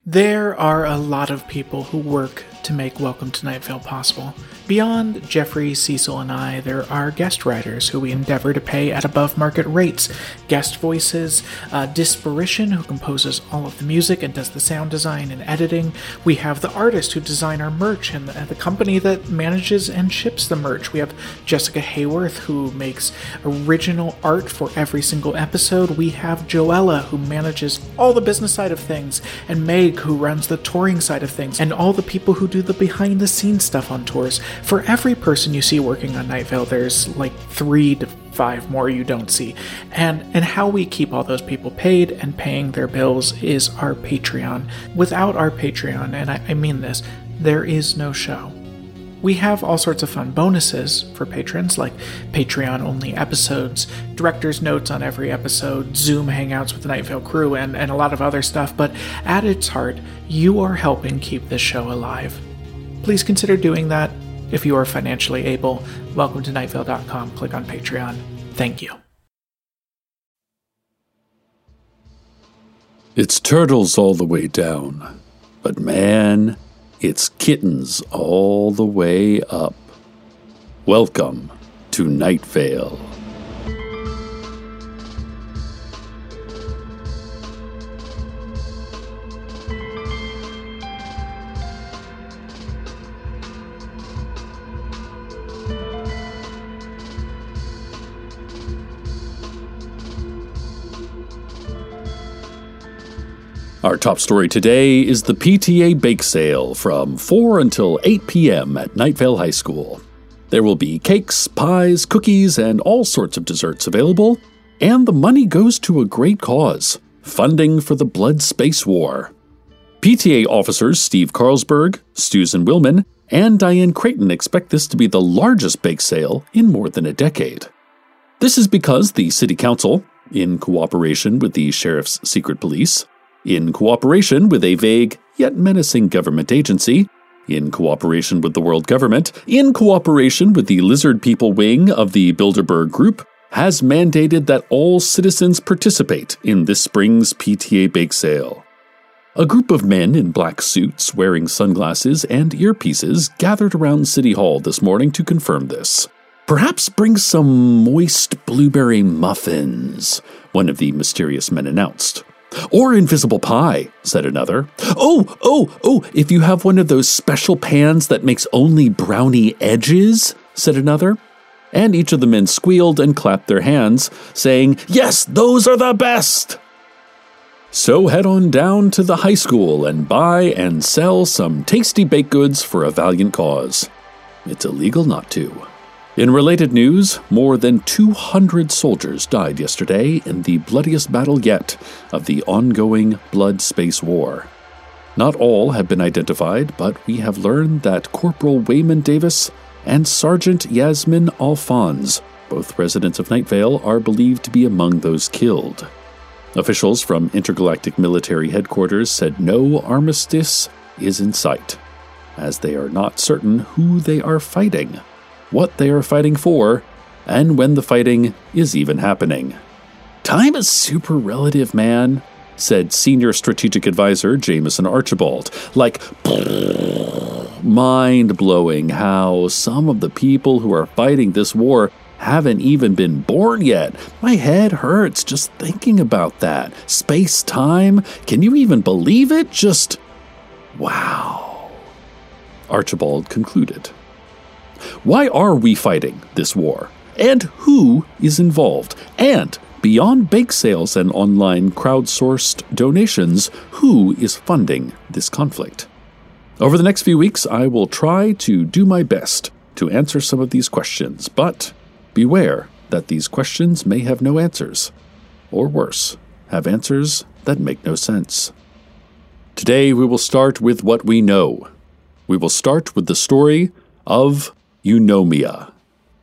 There are a lot of people who work to make Welcome to Night Vale possible. Beyond Jeffrey, Cecil, and I, there are guest writers who we endeavor to pay at above-market rates. Guest voices, Disparition, who composes all of the music and does the sound design and editing. We have the artist who design our merch and the company that manages and ships the merch. We have Jessica Hayworth, who makes original art for every single episode. We have Joella, who manages all the business side of things, and Meg, who runs the touring side of things, and all the people who do the behind-the-scenes stuff on tours. For every person you see working on Night Vale, there's like 3 to 5 more you don't see. And how we keep all those people paid and paying their bills is our Patreon. Without our Patreon, and I mean this, there is no show. We have all sorts of fun bonuses for patrons, like Patreon-only episodes, director's notes on every episode, Zoom hangouts with the Night Vale crew, and a lot of other stuff, but at its heart, you are helping keep this show alive. Please consider doing that if you are financially able. Welcome to nightvale.com. Click on Patreon. Thank you. It's turtles all the way down, but man, it's kittens all the way up. Welcome to Night Vale. Our top story today is the PTA Bake Sale from 4 until 8 p.m. at Night Vale High School. There will be cakes, pies, cookies, and all sorts of desserts available, and the money goes to a great cause, funding for the Blood Space War. PTA officers Steve Carlsberg, Susan Willman, and Diane Creighton expect this to be the largest bake sale in more than a decade. This is because the City Council, in cooperation with the Sheriff's Secret Police, in cooperation with a vague yet menacing government agency, in cooperation with the world government, in cooperation with the Lizard People wing of the Bilderberg Group, has mandated that all citizens participate in this spring's PTA Bake Sale. A group of men in black suits wearing sunglasses and earpieces gathered around City Hall this morning to confirm this. Perhaps bring some moist blueberry muffins, one of the mysterious men announced. Or invisible pie, said another. Oh, if you have one of those special pans that makes only brownie edges, said another. And each of the men squealed and clapped their hands, saying, "Yes, those are the best!" So head on down to the high school and buy and sell some tasty baked goods for a valiant cause. It's illegal not to. In related news, more than 200 soldiers died yesterday in the bloodiest battle yet of the ongoing Blood Space War. Not all have been identified, but we have learned that Corporal Wayman Davis and Sergeant Yasmin Alphonse, both residents of Night Vale, are believed to be among those killed. Officials from Intergalactic Military Headquarters said no armistice is in sight, as they are not certain who they are fighting, what they are fighting for, and when the fighting is even happening. Time is super relative, man, said Senior Strategic Advisor Jameson Archibald. Like, mind-blowing how some of the people who are fighting this war haven't even been born yet. My head hurts just thinking about that. Space-time? Can you even believe it? Just, wow. Archibald concluded. Why are we fighting this war? And who is involved? And beyond bake sales and online crowdsourced donations, who is funding this conflict? Over the next few weeks, I will try to do my best to answer some of these questions, but beware that these questions may have no answers, or worse, have answers that make no sense. Today, we will start with what we know. We will start with the story of Eunomia.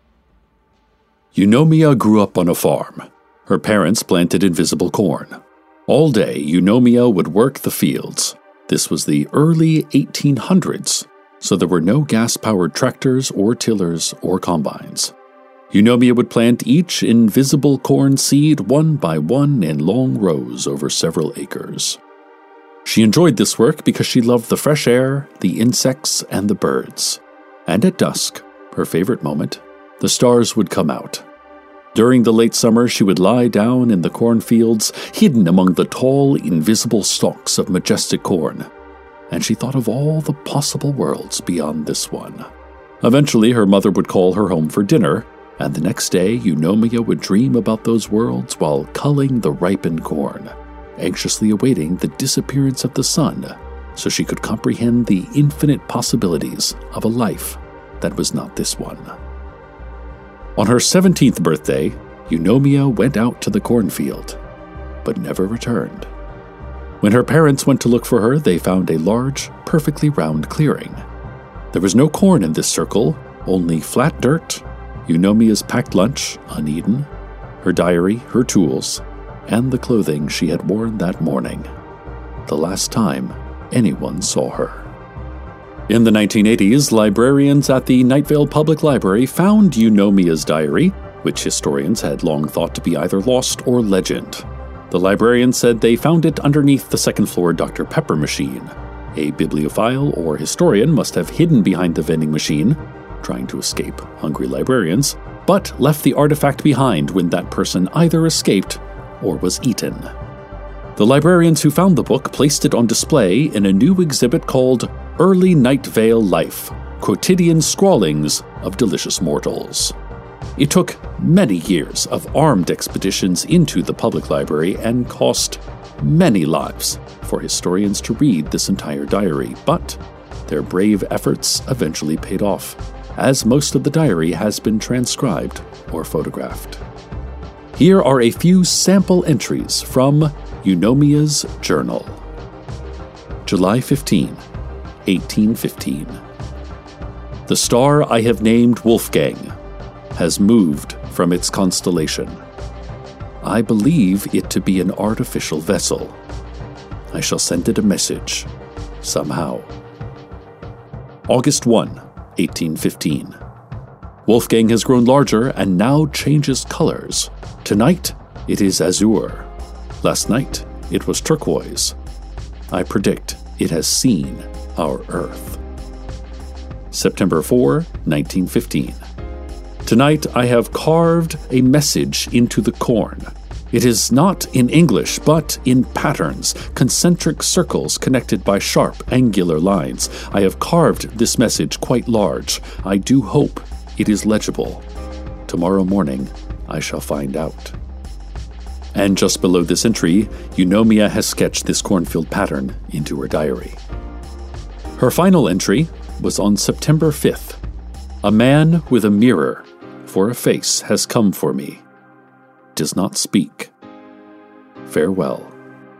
Eunomia grew up on a farm. Her parents planted invisible corn. All day, Eunomia would work the fields. This was the early 1800s, so there were no gas-powered tractors or tillers or combines. Eunomia would plant each invisible corn seed one by one in long rows over several acres. She enjoyed this work because she loved the fresh air, the insects, and the birds. And at dusk, her favorite moment, the stars would come out. During the late summer, she would lie down in the cornfields, hidden among the tall, invisible stalks of majestic corn. And she thought of all the possible worlds beyond this one. Eventually, her mother would call her home for dinner, and the next day, Eunomia would dream about those worlds while culling the ripened corn, anxiously awaiting the disappearance of the sun so she could comprehend the infinite possibilities of a life that was not this one. On her 17th birthday, Eunomia went out to the cornfield, but never returned. When her parents went to look for her, they found a large, perfectly round clearing. There was no corn in this circle, only flat dirt, Eunomia's packed lunch, uneaten, her diary, her tools, and the clothing she had worn that morning, the last time anyone saw her. In the 1980s, librarians at the Night Vale Public Library found Eunomia's diary, which historians had long thought to be either lost or legend. The librarians said they found it underneath the second-floor Dr. Pepper machine. A bibliophile or historian must have hidden behind the vending machine, trying to escape hungry librarians, but left the artifact behind when that person either escaped or was eaten. The librarians who found the book placed it on display in a new exhibit called Early Night Vale Life, Quotidian Scrawlings of Delicious Mortals. It took many years of armed expeditions into the public library and cost many lives for historians to read this entire diary, but their brave efforts eventually paid off, as most of the diary has been transcribed or photographed. Here are a few sample entries from Eunomia's journal. July 15, 1815. The star I have named Wolfgang has moved from its constellation. I believe it to be an artificial vessel. I shall send it a message, somehow. August 1, 1815. Wolfgang has grown larger and now changes colors. Tonight, it is azure. Last night, it was turquoise. I predict it has seen our Earth. September 4, 1915. Tonight, I have carved a message into the corn. It is not in English, but in patterns, concentric circles connected by sharp, angular lines. I have carved this message quite large. I do hope it is legible. Tomorrow morning, I shall find out. And just below this entry, Eunomia has sketched this cornfield pattern into her diary. Her final entry was on September 5th. A man with a mirror for a face has come for me. Does not speak. Farewell.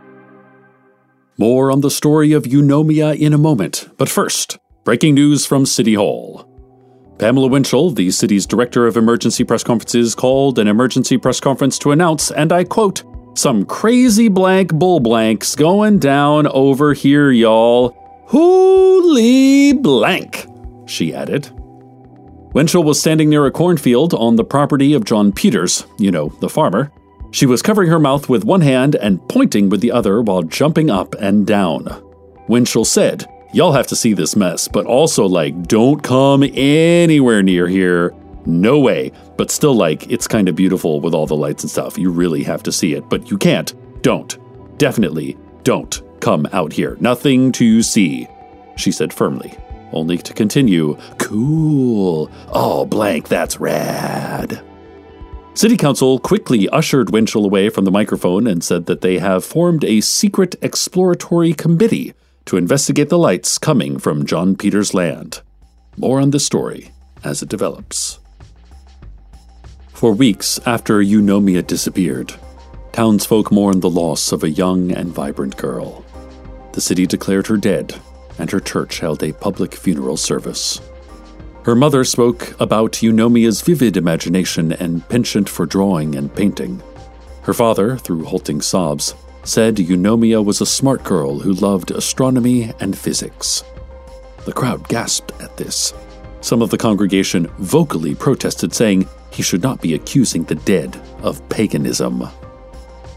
More on the story of Eunomia in a moment, but first, breaking news from City Hall. Pamela Winchell, the city's director of emergency press conferences, called an emergency press conference to announce, and I quote, "Some crazy blank bull blanks going down over here, y'all. Holy blank," she added. Winchell was standing near a cornfield on the property of John Peters, the farmer. She was covering her mouth with one hand and pointing with the other while jumping up and down. Winchell said, "Y'all have to see this mess, but also, don't come anywhere near here. No way. But still, it's kind of beautiful with all the lights and stuff. You really have to see it, but you can't. Don't. Definitely don't come out here. Nothing to see," she said firmly, only to continue, "Cool. Oh, blank, that's rad." City Council quickly ushered Winchell away from the microphone and said that they have formed a secret exploratory committee to investigate the lights coming from John Peters' land. More on this story as it develops. For weeks after Eunomia disappeared, townsfolk mourned the loss of a young and vibrant girl. The city declared her dead, and her church held a public funeral service. Her mother spoke about Eunomia's vivid imagination and penchant for drawing and painting. Her father, through halting sobs, said Eunomia was a smart girl who loved astronomy and physics. The crowd gasped at this. Some of the congregation vocally protested, saying he should not be accusing the dead of paganism.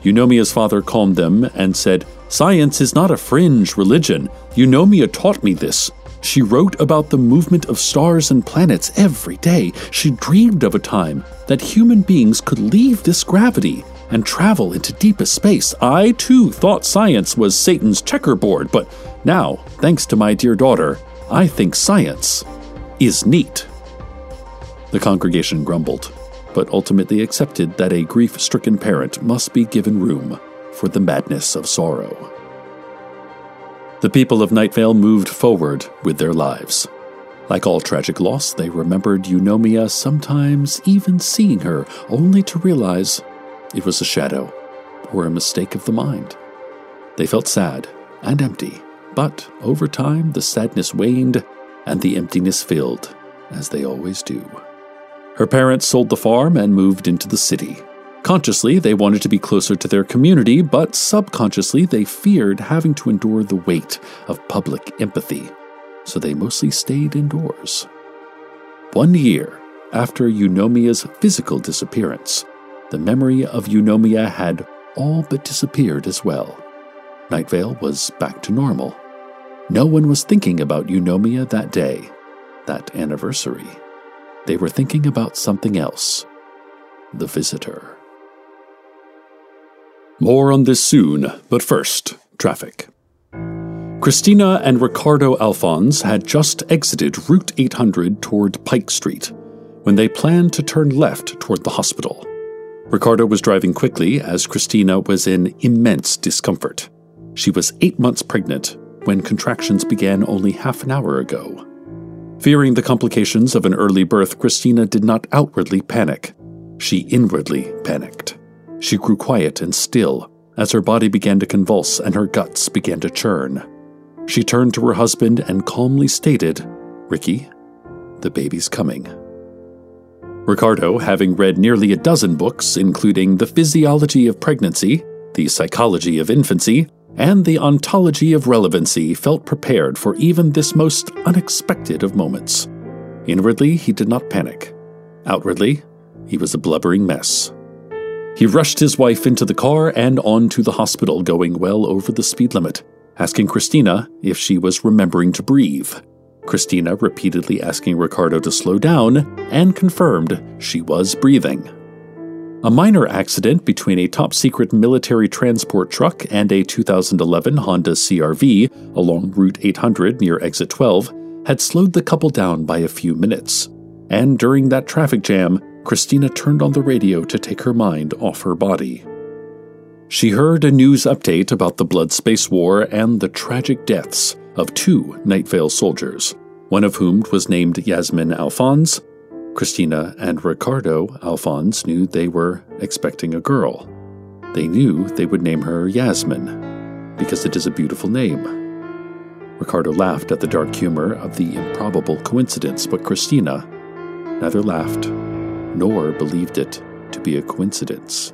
Eunomia's father calmed them and said, "Science is not a fringe religion. Eunomia taught me this. She wrote about the movement of stars and planets every day. She dreamed of a time that human beings could leave this gravity and travel into deepest space. I, too, thought science was Satan's checkerboard, but now, thanks to my dear daughter, I think science is neat." The congregation grumbled, but ultimately accepted that a grief-stricken parent must be given room for the madness of sorrow. The people of Night Vale moved forward with their lives. Like all tragic loss, they remembered Eunomia, sometimes even seeing her, only to realize it was a shadow or a mistake of the mind. They felt sad and empty, but over time the sadness waned and the emptiness filled, as they always do. Her parents sold the farm and moved into the city. Consciously, they wanted to be closer to their community, but subconsciously, they feared having to endure the weight of public empathy, so they mostly stayed indoors. 1 year after Eunomia's physical disappearance, the memory of Eunomia had all but disappeared as well. Night Vale was back to normal. No one was thinking about Eunomia that day, that anniversary. They were thinking about something else. The visitor. More on this soon, but first, traffic. Christina and Ricardo Alphonse had just exited Route 800 toward Pike Street when they planned to turn left toward the hospital. Ricardo was driving quickly as Christina was in immense discomfort. She was 8 months pregnant when contractions began only half an hour ago. Fearing the complications of an early birth, Christina did not outwardly panic. She inwardly panicked. She grew quiet and still as her body began to convulse and her guts began to churn. She turned to her husband and calmly stated, "Ricky, the baby's coming." Ricardo, having read nearly a dozen books, including The Physiology of Pregnancy, The Psychology of Infancy, and The Ontology of Relevancy, felt prepared for even this most unexpected of moments. Inwardly, he did not panic. Outwardly, he was a blubbering mess. He rushed his wife into the car and on to the hospital, going well over the speed limit, asking Christina if she was remembering to breathe. Christina repeatedly asking Ricardo to slow down and confirmed she was breathing. A minor accident between a top-secret military transport truck and a 2011 Honda CR-V along Route 800 near Exit 12 had slowed the couple down by a few minutes. And during that traffic jam, Christina turned on the radio to take her mind off her body. She heard a news update about the Blood Space War and the tragic deaths of 2 Night Vale soldiers, one of whom was named Yasmin Alphonse. Christina and Ricardo Alphonse knew they were expecting a girl. They knew they would name her Yasmin, because it is a beautiful name. Ricardo laughed at the dark humor of the improbable coincidence, but Christina neither laughed nor believed it to be a coincidence.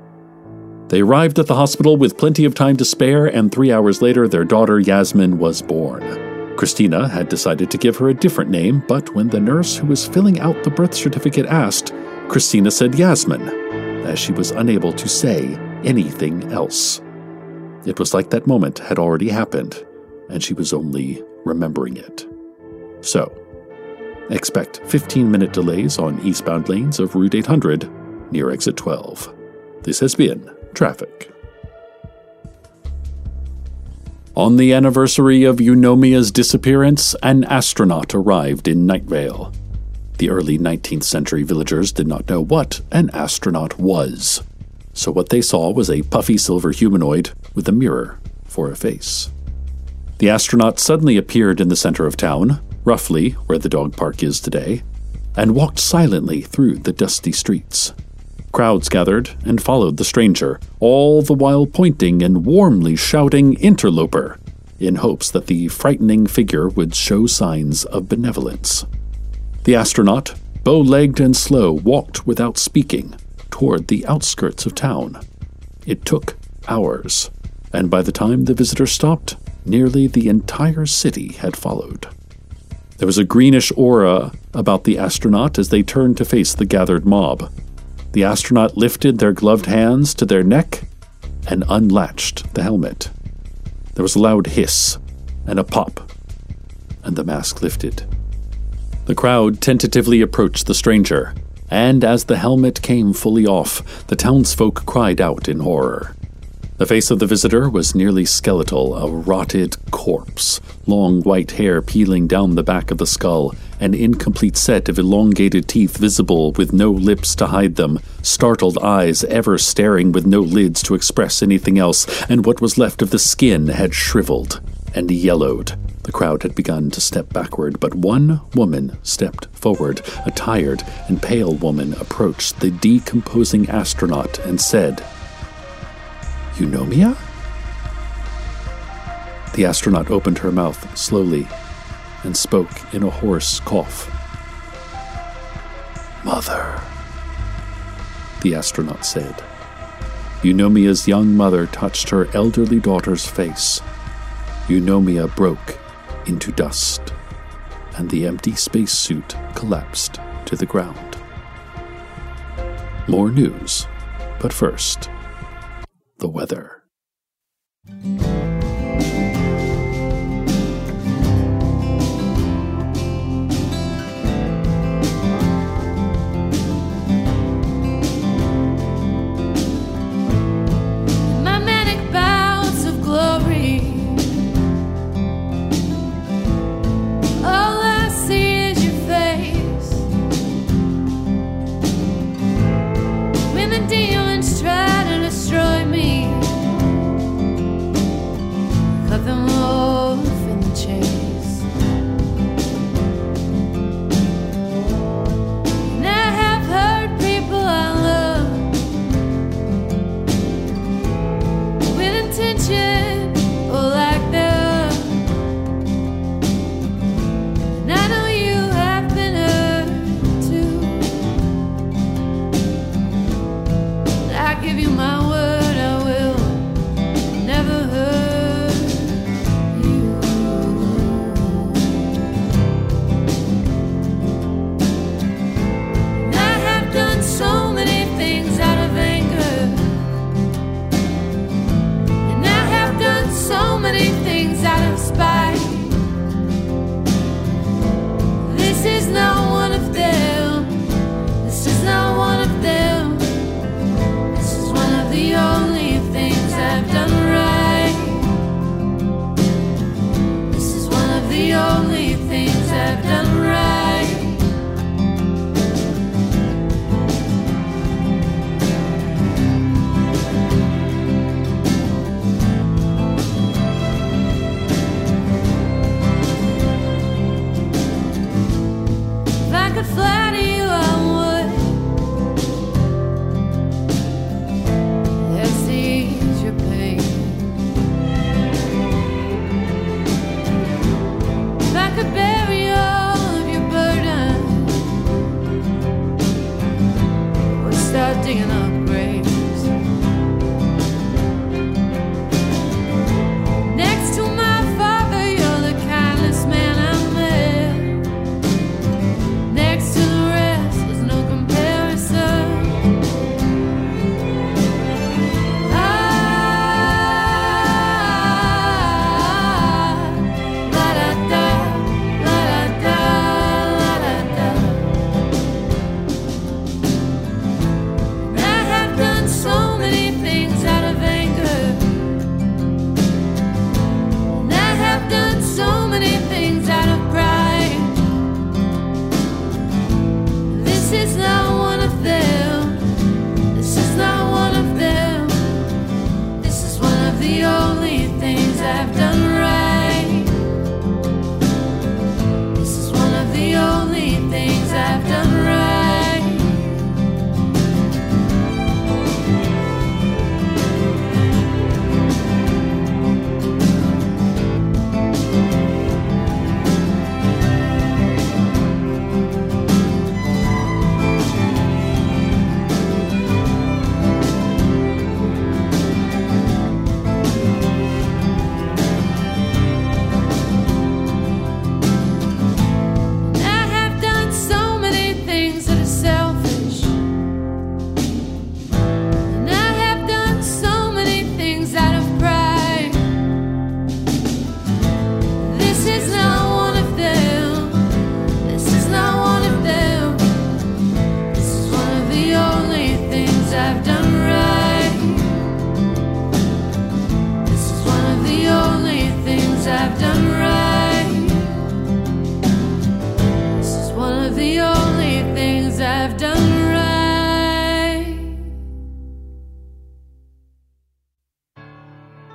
They arrived at the hospital with plenty of time to spare, and 3 hours later their daughter Yasmin was born. Christina had decided to give her a different name, but when the nurse who was filling out the birth certificate asked, Christina said Yasmin, as she was unable to say anything else. It was like that moment had already happened, and she was only remembering it. So, expect 15-minute delays on eastbound lanes of Route 800 near Exit 12. This has been Traffic. On the anniversary of Eunomia's disappearance, an astronaut arrived in Night Vale. The early 19th century villagers did not know what an astronaut was, so what they saw was a puffy silver humanoid with a mirror for a face. The astronaut suddenly appeared in the center of town, roughly where the dog park is today, and walked silently through the dusty streets. Crowds gathered and followed the stranger, all the while pointing and warmly shouting "Interloper," in hopes that the frightening figure would show signs of benevolence. The astronaut, bow-legged and slow, walked without speaking toward the outskirts of town. It took hours, and by the time the visitor stopped, nearly the entire city had followed. There was a greenish aura about the astronaut as they turned to face the gathered mob. The astronaut lifted their gloved hands to their neck and unlatched the helmet. There was a loud hiss and a pop, and the mask lifted. The crowd tentatively approached the stranger, and as the helmet came fully off, the townsfolk cried out in horror. The face of the visitor was nearly skeletal, a rotted corpse, long white hair peeling down the back of the skull, an incomplete set of elongated teeth visible with no lips to hide them, startled eyes ever staring with no lids to express anything else, and what was left of the skin had shriveled and yellowed. The crowd had begun to step backward, but one woman stepped forward. A tired and pale woman approached the decomposing astronaut and said, "Eunomia?" The astronaut opened her mouth slowly and spoke in a hoarse cough. "Mother," the astronaut said. Eunomia's young mother touched her elderly daughter's face. Eunomia broke into dust, and the empty spacesuit collapsed to the ground. More news, but first, the weather. My manic bouts of glory, all I see is your face. When the demons try to destroy me, cut them off in the chase. And I have hurt people I love with intention or lack thereof. And I know you have been hurt too. And I give you my word, I will never hurt you. And I have done so many things out of anger, and I have done so many things out of spite. This is not one of them. This is not one of them. This is one of the only things I've done right. This is one of the only things I've done right. If I could fly to you, I would. Let's ease your pain. If I could bury all of your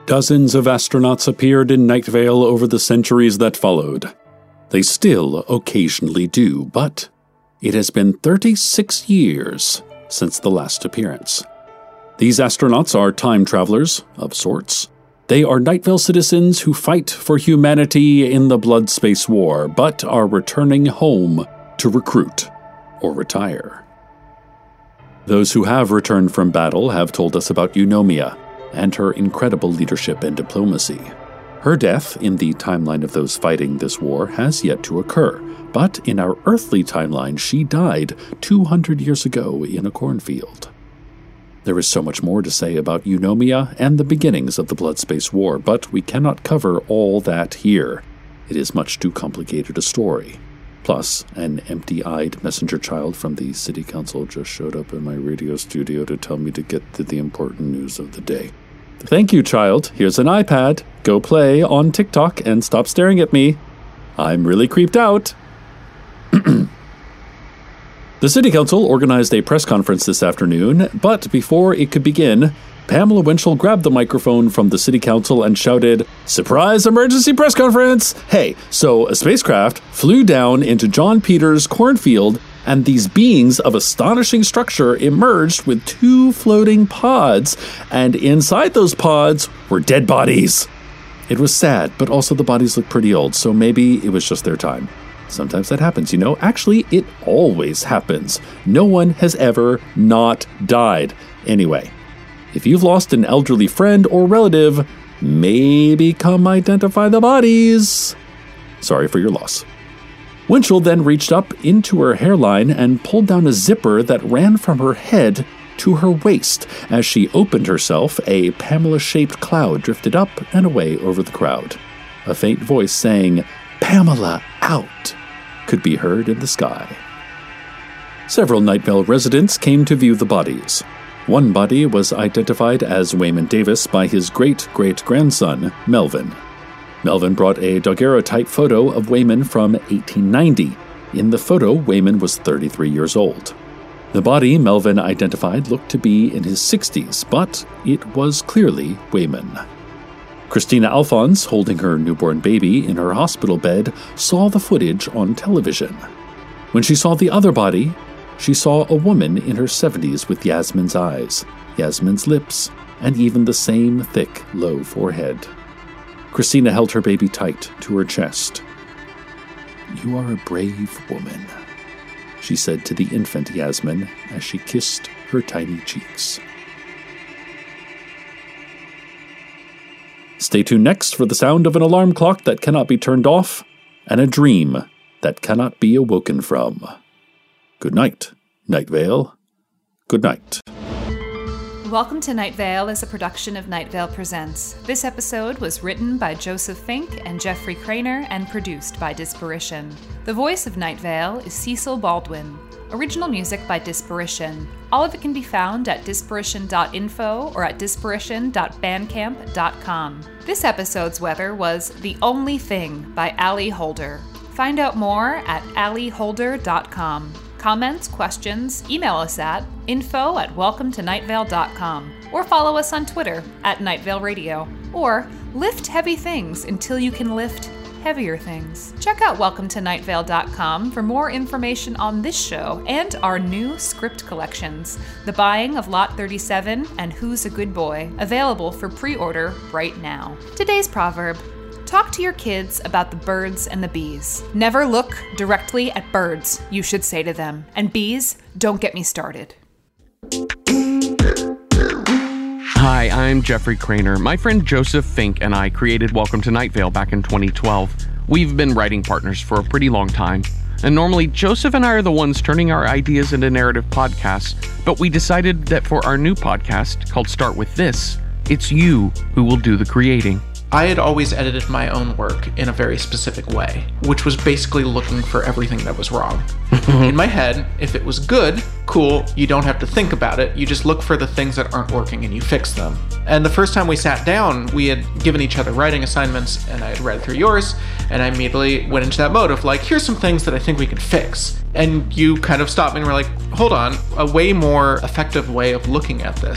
Dozens of astronauts appeared in Night Vale over the centuries that followed. They still occasionally do, but it has been 36 years since the last appearance. These astronauts are time travelers, of sorts. They are Night Vale citizens who fight for humanity in the Blood Space War, but are returning home to recruit or retire. Those who have returned from battle have told us about Eunomia and her incredible leadership and diplomacy. Her death in the timeline of those fighting this war has yet to occur, but in our earthly timeline, she died 200 years ago in a cornfield. There is so much more to say about Eunomia and the beginnings of the Blood Space War, but we cannot cover all that here. It is much too complicated a story. Plus, an empty-eyed messenger child from the city council just showed up in my radio studio to tell me to get to the important news of the day. Thank you, child. Here's an iPad. Go play on TikTok and stop staring at me. I'm really creeped out. The City Council organized a press conference this afternoon, but before it could begin, Pamela Winchell grabbed the microphone from the City Council and shouted, "Surprise emergency press conference! Hey, so a spacecraft flew down into John Peters' cornfield, and these beings of astonishing structure emerged with 2 floating pods, and inside those pods were dead bodies." It was sad, but also the bodies looked pretty old, so maybe it was just their time. Sometimes that happens, you know. Actually, it always happens. No one has ever not died. Anyway, if you've lost an elderly friend or relative, maybe come identify the bodies. Sorry for your loss. Winchell then reached up into her hairline and pulled down a zipper that ran from her head to her waist. As she opened herself, a Pamela-shaped cloud drifted up and away over the crowd. A faint voice saying, "Pamela out," could be heard in the sky. Several Night Vale residents came to view the bodies. One body was identified as Wayman Davis by his great-great-grandson, Melvin. Melvin brought a daguerreotype photo of Wayman from 1890. In the photo, Wayman was 33 years old. The body Melvin identified looked to be in his 60s, but it was clearly Wayman. Christina Alphonse, holding her newborn baby in her hospital bed, saw the footage on television. When she saw the other body, she saw a woman in her 70s with Yasmin's eyes, Yasmin's lips, and even the same thick, low forehead. Christina held her baby tight to her chest. "You are a brave woman," she said to the infant Yasmin as she kissed her tiny cheeks. Stay tuned next for the sound of an alarm clock that cannot be turned off and a dream that cannot be awoken from. Good night, Night Vale. Good night. Welcome to Night Vale is a production of Night Vale Presents. This episode was written by Joseph Fink and Jeffrey Craner and produced by Disparition. The voice of Night Vale is Cecil Baldwin. Original music by Disparition. All of it can be found at disparition.info or at disparition.bandcamp.com. This episode's weather was The Only Thing by Allie Holder. Find out more at allieholder.com. Comments, questions, email us at info@welcometonightvale.com or follow us on Twitter at Night Vale Radio. Or lift heavy things until you can lift heavier things. Check out welcometonightvale.com for more information on this show and our new script collections, The Buying of Lot 37 and Who's a Good Boy, available for pre-order right now. Today's proverb: talk to your kids about the birds and the bees. Never look directly at birds, you should say to them. And bees, don't get me started. Hi, I'm Jeffrey Craner. My friend Joseph Fink and I created Welcome to Night Vale back in 2012. We've been writing partners for a pretty long time, and normally Joseph and I are the ones turning our ideas into narrative podcasts, but we decided that for our new podcast, called Start With This, it's you who will do the creating. I had always edited my own work in a very specific way, which was basically looking for everything that was wrong. In my head, if it was good, cool, you don't have to think about it, you just look for the things that aren't working and you fix them. And the first time we sat down, we had given each other writing assignments, and I had read through yours, and I immediately went into that mode of like, here's some things that I think we can fix. And you kind of stopped me and were like, hold on, a way more effective way of looking at this.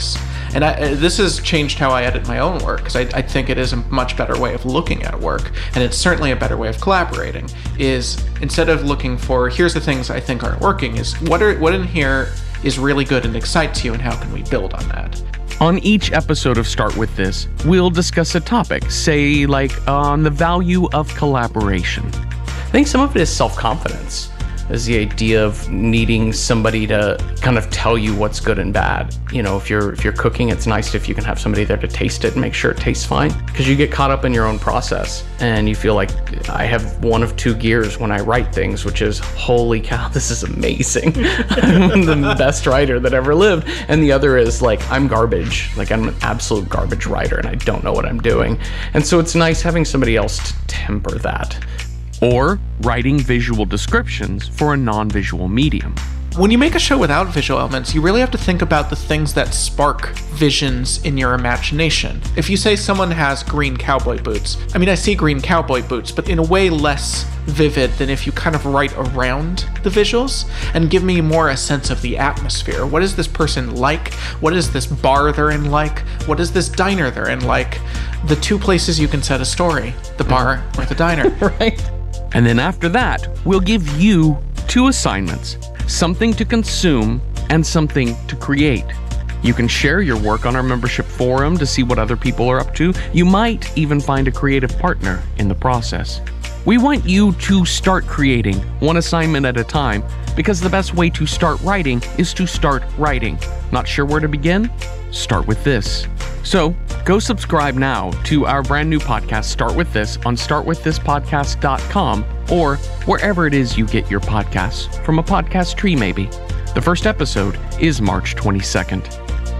And this has changed how I edit my own work, because I think it is a much better way of looking at work, and it's certainly a better way of collaborating, is instead of looking for, here's the things I think aren't working, is what in here is really good and excites you, and how can we build on that? On each episode of Start With This, we'll discuss a topic, say like on the value of collaboration. I think some of it is self-confidence, is the idea of needing somebody to kind of tell you what's good and bad. You know, if you're cooking, it's nice if you can have somebody there to taste it and make sure it tastes fine, because you get caught up in your own process and you feel like I have one of two gears when I write things, which is, holy cow, this is amazing. I'm the best writer that ever lived. And the other is like, I'm garbage. Like, I'm an absolute garbage writer and I don't know what I'm doing. And so it's nice having somebody else to temper that. Or writing visual descriptions for a non-visual medium. When you make a show without visual elements, you really have to think about the things that spark visions in your imagination. If you say someone has green cowboy boots, I mean, I see green cowboy boots, but in a way less vivid than if you kind of write around the visuals and give me more a sense of the atmosphere. What is this person like? What is this bar they're in like? What is this diner they're in like? The two places you can set a story, the bar or the diner. Right. And then after that, we'll give you two assignments, something to consume and something to create. You can share your work on our membership forum to see what other people are up to. You might even find a creative partner in the process. We want you to start creating one assignment at a time, because the best way to start writing is to start writing. Not sure where to begin? Start with this. So go subscribe now to our brand new podcast, Start With This, on startwiththispodcast.com or wherever it is you get your podcasts, from a podcast tree maybe. The first episode is March 22nd.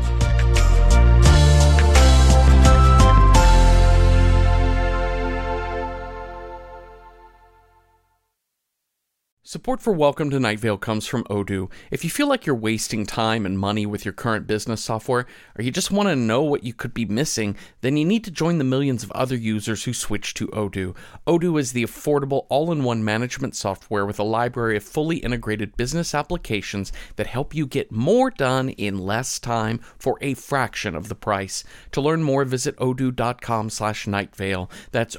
Support for Welcome to Night Vale comes from Odoo. If you feel like you're wasting time and money with your current business software, or you just want to know what you could be missing, then you need to join the millions of other users who switch to Odoo. Odoo is the affordable all-in-one management software with a library of fully integrated business applications that help you get more done in less time for a fraction of the price. To learn more, visit odoo.com/nightvale. That's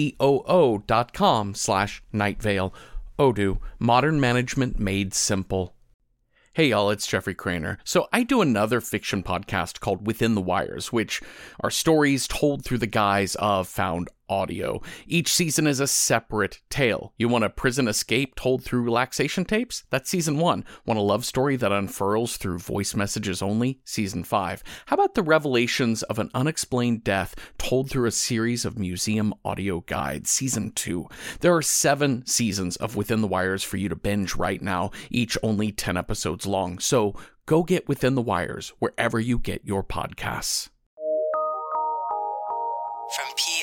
odoo.com/nightvale. Odoo, modern management made simple. Hey y'all, it's Jeffrey Craner. So I do another fiction podcast called Within the Wires, which are stories told through the guise of found audio. Each season is a separate tale. You want a prison escape told through relaxation tapes? That's season 1. Want a love story that unfurls through voice messages only? Season 5. How about the revelations of an unexplained death told through a series of museum audio guides? Season 2. There are 7 seasons of Within the Wires for you to binge right now, each only 10 episodes long. So go get Within the Wires wherever you get your podcasts. From